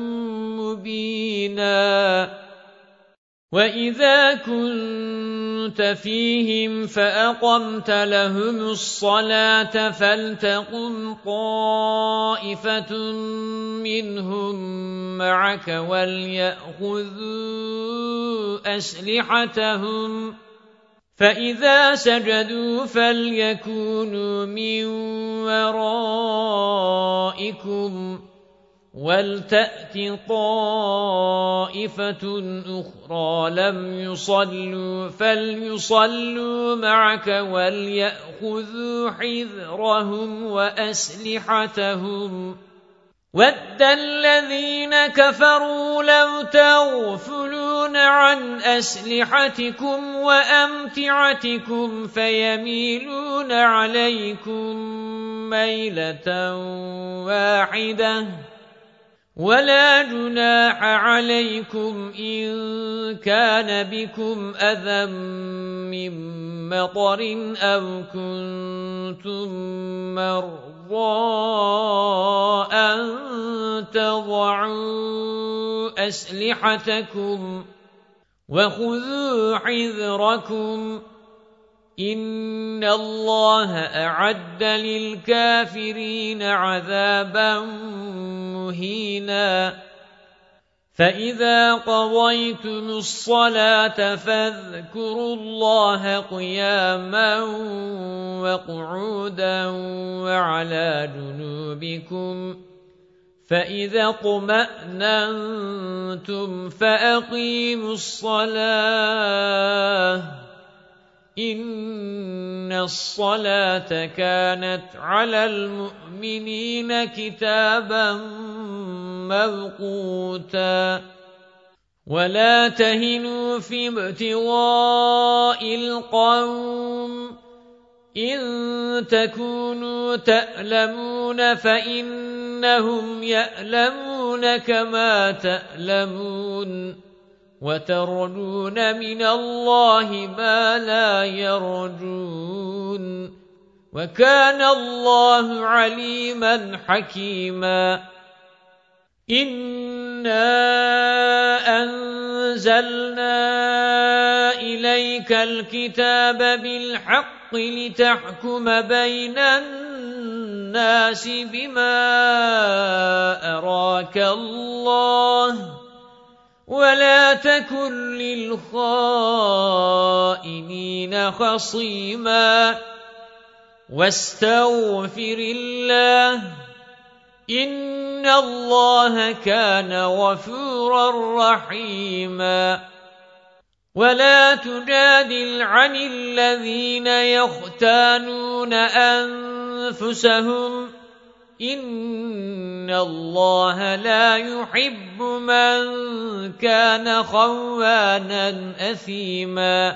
مُّبِينًا وَإِذَا كُنتَ فِيهِمْ فَأَقَمْتَ لَهُمُ الصَّلَاةَ فَلْتَقُمْ طَائِفَةٌ مِّنْهُمْ مَعَكَ وَلْيَأْخُذُوا أَسْلِحَتَهُمْ فَإِذَا سَجَدُوا فَلْيَكُونُوا مِنْ وَرَائِكُمْ وَلْتَأْتِ طَائِفَةٌ أُخْرَى لَمْ يُصَلُّوا فَلْيُصَلُّوا مَعَكَ وَلْيَأْخُذُوا حِذْرَهُمْ وَأَسْلِحَتَهُمْ وَدَّ الَّذِينَ كَفَرُوا لَوْ تَغْفُلُونَ عَنْ أَسْلِحَتِكُمْ وَأَمْتِعَتِكُمْ فَيَمِيلُونَ عَلَيْكُمْ مَيْلَةً وَاحِدَةً وَلَا جُنَاحَ عَلَيْكُمْ إِن كَانَ بِكُمْ أَذًى مِّن مَّطَرٍ أَوْ كُنتُم مَّرْضَىٰ أَن تَضَعُوا أَسْلِحَتَكُمْ وَخُذُوا حِذْرَكُمْ إِنَّ اللَّهَ أَعَدَّ لِلْكَافِرِينَ عَذَابًا مُهِينًا فإذا قضيتم الصلاة فاذكروا الله قياما وقعودا وعلى جنوبكم فإذا اطمأننتم فأقيموا الصلاة إن الصلاة كانت على المؤمنين كتابا موقوتا ولا تهنوا في ابتغاء القوم إن تكونوا تألمون فإنهم يألمون كما تألمون وترجون من الله ما لا يرجون وكان الله عليما حكيما إنا أنزلنا إليك الكتاب بالحق لتحكم بين الناس بما أراك الله ولا تكن للخائنين خصيما واستغفر الله إن الله كان غفورا رحيما ولا تجادل عن الذين يختانون أنفسهم إن الله لا يحب من كان خوانا أثيما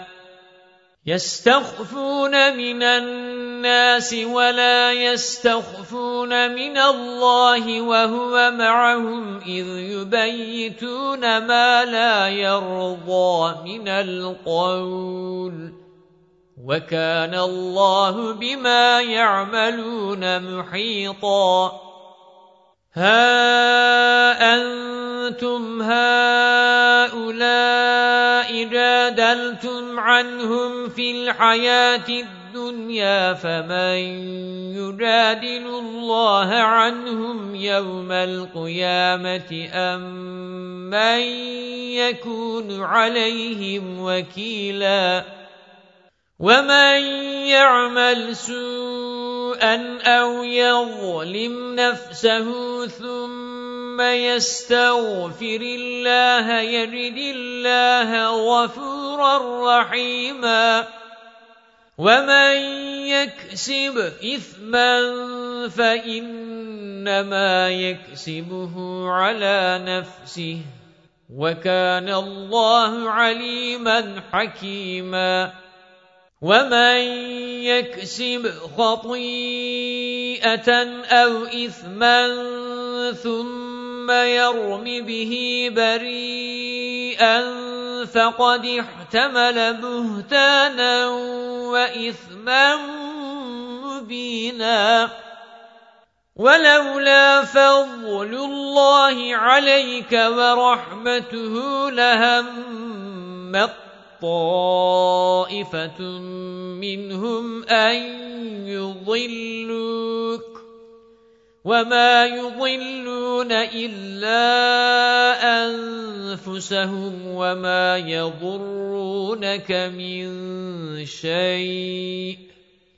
يستخفون من الناس ولا يستخفون من الله وهو معهم إذ يبيتون ما لا يرضى من القول وكان الله بما يعملون محيطا ها أنتم هؤلاء جادلتم عنهم في الحياة الدنيا فمن يجادل الله عنهم يوم القيامة أم من يكون عليهم وكيلا ومن يعمل سوءا أو يظلم نفسه ثم يستغفر الله يجد الله غفورا رحيما ومن يكسب إثما فإنما يكسبه على نفسه وكان الله عليما حكيما ومن يكسب خطيئة أو إثما ثم يرم به بريئا فقد احتمل بهتانا وإثما مبينا ولولا فضل الله عليك ورحمته لهمت طائفة منهم أن يضلوك وما يضلون إلا أنفسهم وما يضرونك من شيء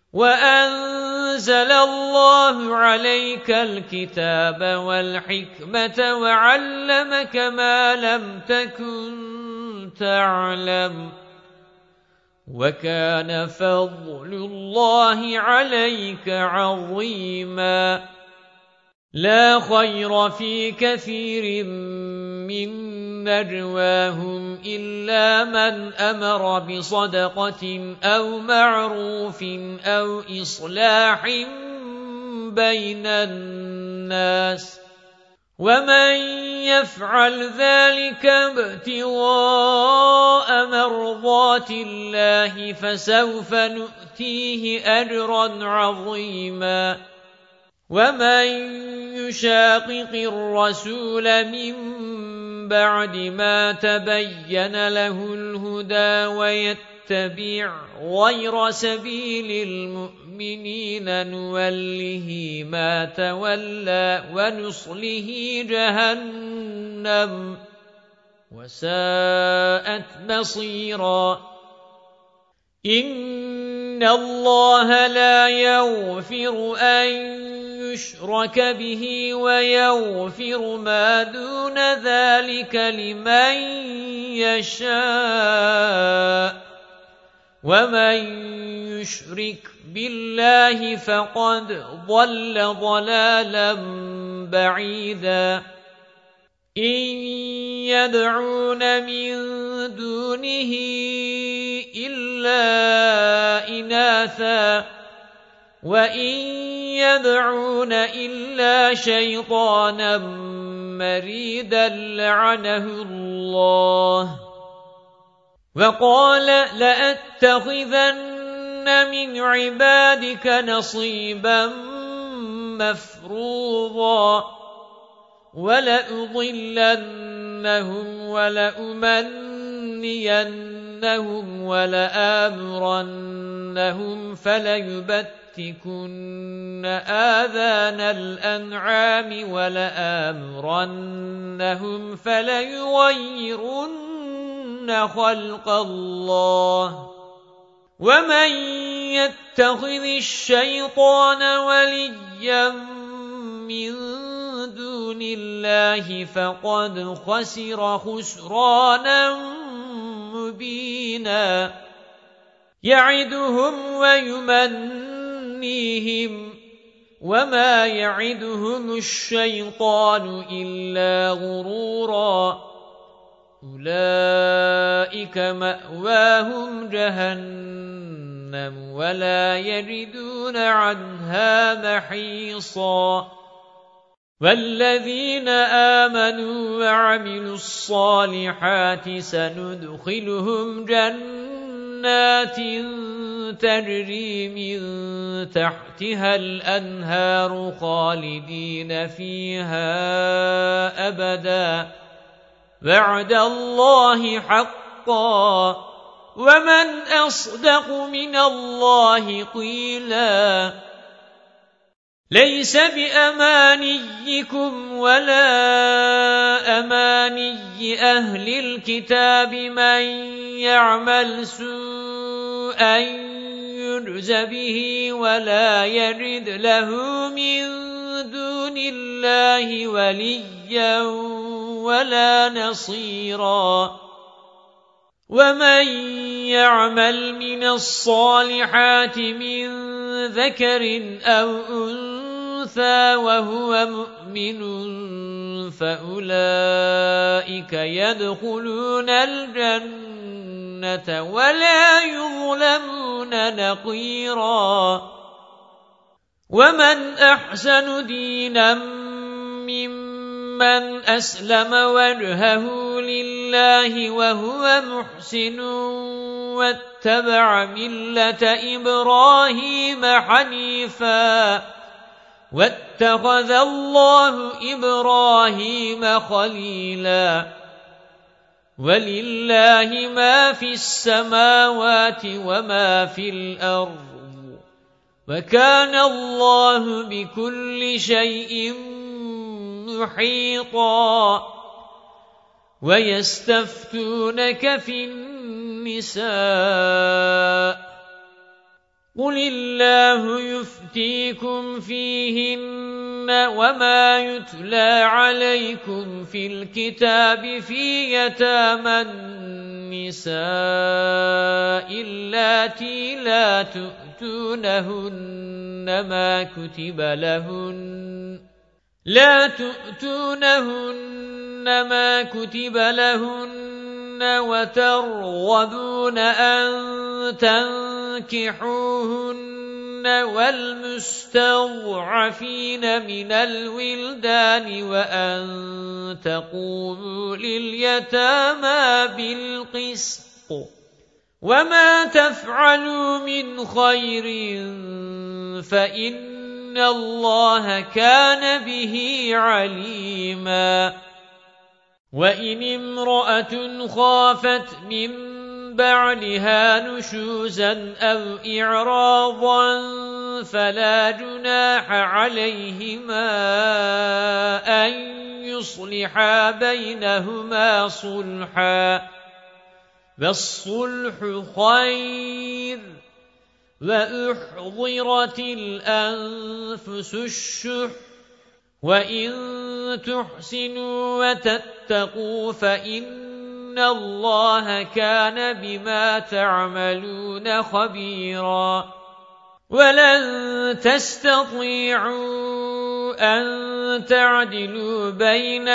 وأنزل الله عليك الكتاب والحكمة وعلمك ما لم تكن تعلم وكان فضل الله عليك عظيما لا خير في كثير من نجواهم إلا من أمر بصدقة أو معروف أو إصلاح بين الناس ومن يفعل ذلك ابتغاء مرضات الله فسوف نؤتيه أجرا عظيما ومن يشاقق الرسول من بعد ما تبين له الهدى ويتبع غير سبيل المؤمنين نوله ما تولى ونصله جهنم وساءت مصيرا. إن الله لا يغفر أن يشرك به ويغفر ما دون ذلك لمن يشاء، ومن يشرك بالله فقد ضل ضلالا بعيدا. إن يدعون من دونه إلا إناثا وإن يدعون إلا شيطانا مريدا لعنه الله. وقال لأتخذن من عبادك نصيبا مفروضا ولأضلنهم ولأمنينهم ولآمرنهم فليبتكن آذان الأنعام ولآمرنهم فليغيرن خلق الله. ومن يتخذ الشيطان وليا من دون الله فقد خسر خسرانا مبينا. يعدهم ويمنيهم وما يعدهم الشيطان إلا غرورا. أولئك مأواهم جهنم ولا يجدون عنها محيصا. والذين آمنوا وعملوا الصالحات سندخلهم جنات تجري من تحتها الأنهار خالدين فيها أبدا، وعد الله حقا، ومن أصدق من الله قيلا. ليس بأمانيكم ولا أماني أهل الكتاب من يعمل سوءا يجز به ولا يجد له من دون الله وليا ولا نصيرا. ومن يعمل من الصالحات من ذكر أو أنثى وهو مؤمن فأولئك يدخلون الجنة ولا يظلمون نقيرا. ومن أحسن دينا ممن أسلم وجهه لله وهو محسن واتبع ملة إبراهيم حنيفا واتخذ الله إبراهيم خليلا. ولله ما في السماوات وما في الأرض وكان الله بكل شيء محيطا. ويستفتونك في النساء قل الله يفتيكم فيهن وما يتلى عليكم في الكتاب في يتامى النساء اللاتي لا تؤتونهن ما كتب لهن وترغبون أن تنكحوهن والمستضعفين من الولدان وأن تقوموا لليتامى بالقسط وما تفعلوا من خير فإن الله كان به عليما. وإن امرأة خافت من بعدها نشوزا أو إعراضا فلا جناح عليهما أن يصلحا بينهما صلحا والصلح خير وأحضرت الأنفس الشح وإن تحسنوا وتتقوا فإن الله كان بما تعملون خبيرا ولن تستطيعوا أن تعدلوا بين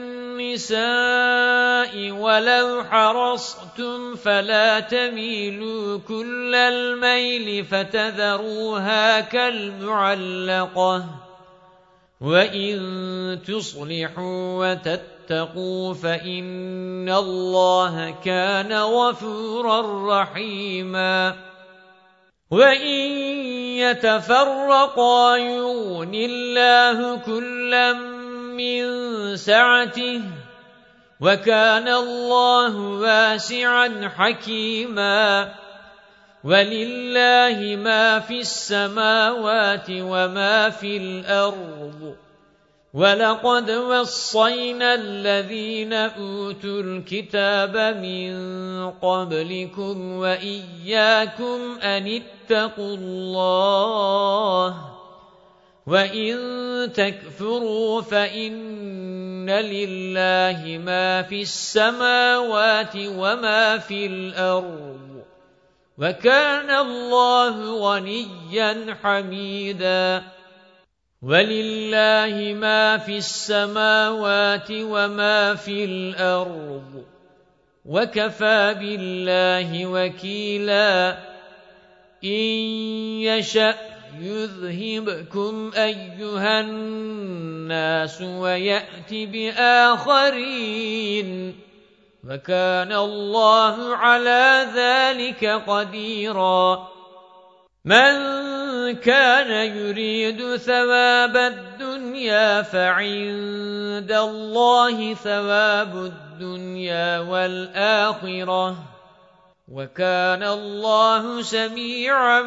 النساء ولو حرصتم فلا تميلوا كل الميل فتذروها كالمعلقة وإن تصلحوا وتتقوا فإن الله كان غفورا رحيما وَإِن يَتَفَرَّقَا يُغْنِ اللَّهُ كُلًّا مِّن سَعَتِهِ وَكَانَ اللَّهُ وَاسِعًا حَكِيمًا وَلِلَّهِ مَا فِي السَّمَاوَاتِ وَمَا فِي الْأَرْضِ وَلَقَدْ وَصَّيْنَا الَّذِينَ أُوتُوا الْكِتَابَ مِنْ قَبْلِكُمْ وَإِيَّاكُمْ أَنِ اتَّقُوا اللَّهَ وَإِنْ تَكْفُرُوا فَإِنَّ لِلَّهِ مَا فِي السَّمَاوَاتِ وَمَا فِي الْأَرْضِ وَكَانَ اللَّهُ غَنِيًّا حَمِيدًا وَلِلَّهِ مَا فِي السَّمَاوَاتِ وَمَا فِي الْأَرْضِ وَكَفَى بِاللَّهِ وَكِيلًا إِن يَشَأْ يُذْهِبْكُمْ أَيُّهَا النَّاسُ وَيَأْتِ بِآخَرِينَ وَكَانَ اللَّهُ عَلَى ذَلِكَ قَدِيرًا مَنْ كَانَ يُرِيدُ ثَوَابَ الدُّنْيَا فَعِندَ اللَّهِ ثَوَابُ الدُّنْيَا وَالْآخِرَةِ وَكَانَ اللَّهُ سَمِيعًا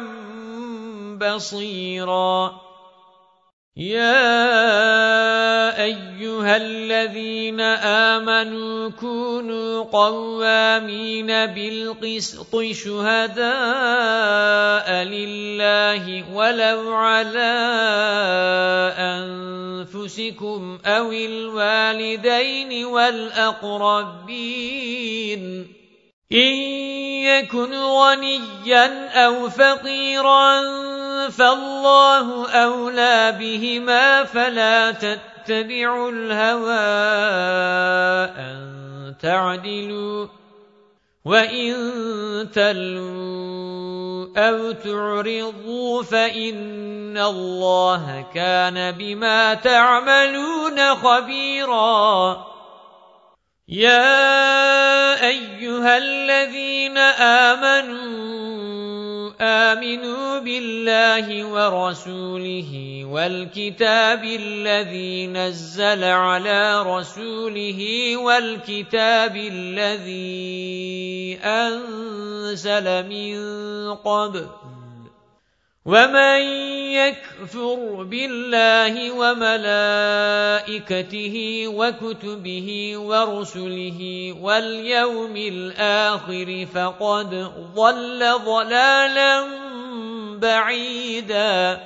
بَصِيرًا يَا أَيُّهَا الَّذِينَ آمَنُوا كُونُوا قَوَّامِينَ بِالْقِسْطِ شُهَدَاءَ لِلَّهِ وَلَوْ عَلَى أَنفُسِكُمْ أَوِ الْوَالِدَيْنِ وَالْأَقْرَبِينَ إِن يَكُنْ غَنِيًّا أَوْ فَقِيرًا فَاللَّهُ أَوْلَى بِهِمَا فَلَا تَتَّبِعُوا الْهَوَى أَن تَعْدِلُوا وَإِن تَلْوُوا أَوْ تُعْرِضُوا فَإِنَّ اللَّهَ كَانَ بِمَا تَعْمَلُونَ خَبِيرًا يَا أَيُّهَا الَّذِينَ آمنوا بِاللَّهِ وَرَسُولِهِ وَالْكِتَابِ الَّذِي نَزَّلَ عَلَى رَسُولِهِ وَالْكِتَابِ الَّذِي أَنزَلَ مِن قَبْلُ وَمَن يَكْفُرْ بِاللَّهِ وَمَلَائِكَتِهِ وَكُتُبِهِ وَرُسُلِهِ وَالْيَوْمِ الْآخِرِ فَقَدْ ضَلَّ ضَلَالًا بَعِيدًا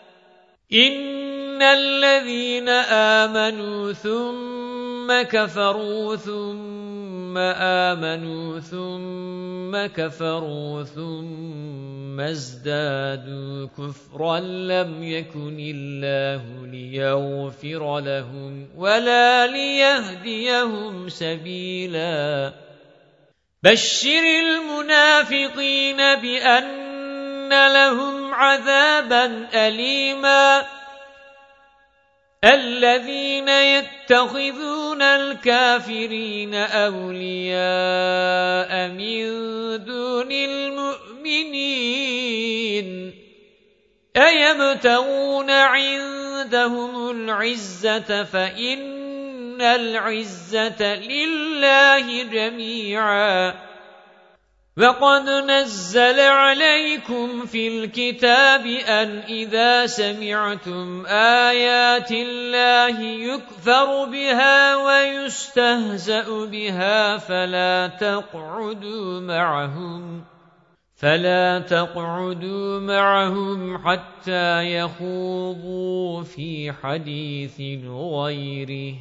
إِنَّ الَّذِينَ آمَنُوا ثُمَّ كَفَرُوا ثُمَّ آمَنُوا ثُمَّ كَفَرُوا ثُمَّ ازْدَادُوا كُفْرًا لَّمْ يَكُنِ اللَّهُ لِيَغْفِرَ لَهُمْ وَلَا لِيَهْدِيَهُمْ سَبِيلًا بَشِّرِ الْمُنَافِقِينَ بِأَنَّ لَهُمْ عَذَابًا أَلِيمًا الَّذِينَ يَتَّخِذُونَ الْكَافِرِينَ أَوْلِيَاءَ مِن دُونِ الْمُؤْمِنِينَ أَيَبْتَغُونَ عِندَهُمُ الْعِزَّةَ فَإِنَّ الْعِزَّةَ لِلَّهِ جَمِيعًا وَقَدْ نَزَّلَ عَلَيْكُمْ فِي الْكِتَابِ أَنْ إِذَا سَمِعْتُمْ آيَاتِ اللَّهِ يُكْفَرُ بِهَا وَيُسْتَهْزَأُ بِهَا فَلَا تَقْعُدُوا مَعَهُمْ حَتَّى يَخُوضُوا فِي حَدِيثٍ غَيْرِهِ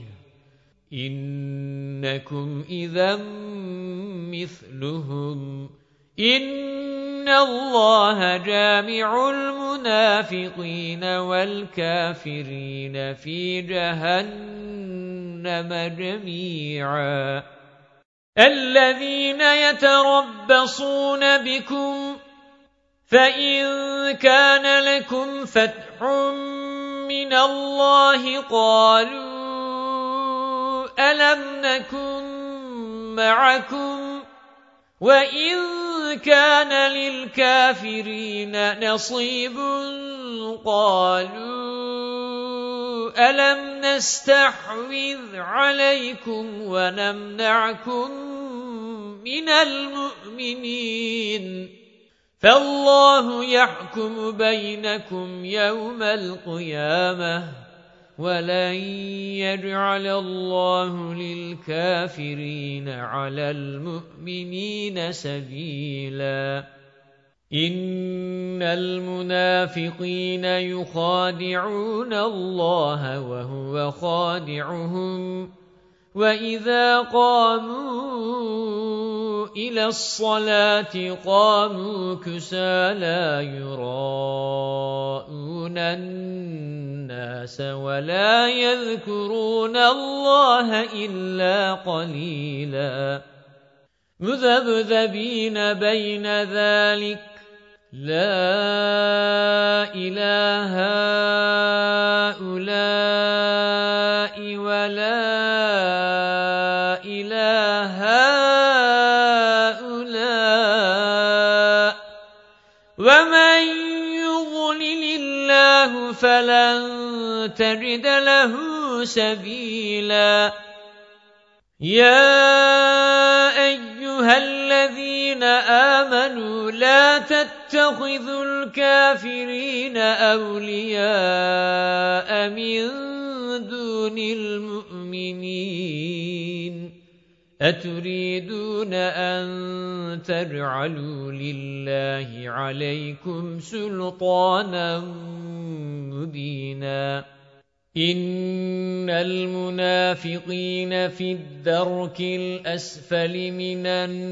إِنَّكُمْ إِذًا مِثْلُهُمْ إِنَّ اللَّهَ جَامِعُ الْمُنَافِقِينَ وَالْكَافِرِينَ فِي جَهَنَّمَ جَمِيعًا الَّذِينَ يَتَرَبَّصُونَ بِكُمْ فَإِن كَانَ لَكُمْ فَتْحٌ مِّنَ اللَّهِ قَالُوا أَلَمْ نَكُن مَّعَكُمْ وَإِن كَانَ لِلْكَافِرِينَ نَصِيبٌ قَالُوا أَلَمْ نَسْتَحْوِذْ عَلَيْكُمْ وَنَمْنَعْكُمْ مِنَ الْمُؤْمِنِينَ فَاللَّهُ يَحْكُمُ بَيْنَكُمْ يَوْمَ الْقِيَامَةِ وَلَن يَجْعَلَ اللَّهُ لِلْكَافِرِينَ عَلَى الْمُؤْمِنِينَ سَبِيلًا إِنَّ الْمُنَافِقِينَ يُخَادِعُونَ اللَّهَ وَهُوَ خَادِعُهُمْ وَإِذَا قَامُوا إِلَى الصَّلَاةِ قَامُوا كُسَالَى يُرَاءُونَ النَّاسَ وَلَا يَذْكُرُونَ اللَّهَ إِلَّا قَلِيلًا مُذَبْذَبِينَ بَيْنَ ذَلِكَ لَا إِلَٰهَ هَٰؤُلَاءِ وَلَا إِلَٰهَ هَٰؤُلَاءِ وَمَن يُضْلِلِ اللَّهُ فَلَن تَجِدَ لَهُ سَبِيلًا يَا أَيُّهَا الَّذِينَ آمَنُوا لَا تَتَّخِذُوا الْكَافِرِينَ أَوْلِيَاءَ مِن دُونِ الْمُؤْمِنِينَ أَتُرِيدُونَ أَن تَجْعَلُوا لِلَّهِ عَلَيْكُمْ سُلْطَانًا مُبِينًا إِنَّ الْمُنَافِقِينَ فِي الدَّرْكِ الْأَسْفَلِ مِنَ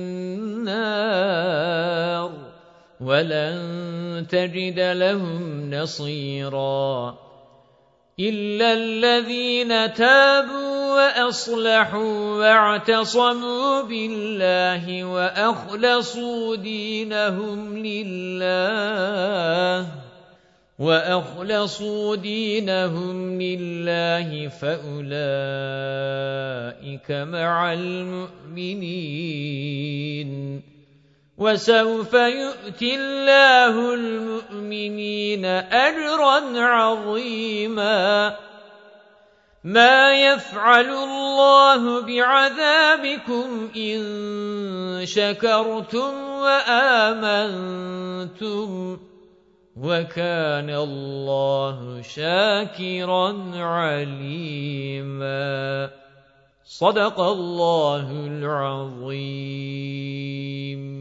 النَّارِ وَلَن تَجِدَ لَهُمْ نَصِيرًا إِلَّا الَّذِينَ تَابُوا وَأَصْلَحُوا وَاعْتَصَمُوا بِاللَّهِ وَأَخْلَصُوا دِينَهُمْ لِلَّهِ فَأُولَئِكَ مَعَ الْمُؤْمِنِينَ وَسَوْفَ يُؤْتِ اللَّهُ الْمُؤْمِنِينَ أَجْرًا عَظِيمًا مَا يَفْعَلُ اللَّهُ بِعَذَابِكُمْ إِن شَكَرْتُمْ وَآمَنْتُمْ وَكَانَ اللَّهُ شَاكِرًا عَلِيمًا صدق الله العظيم.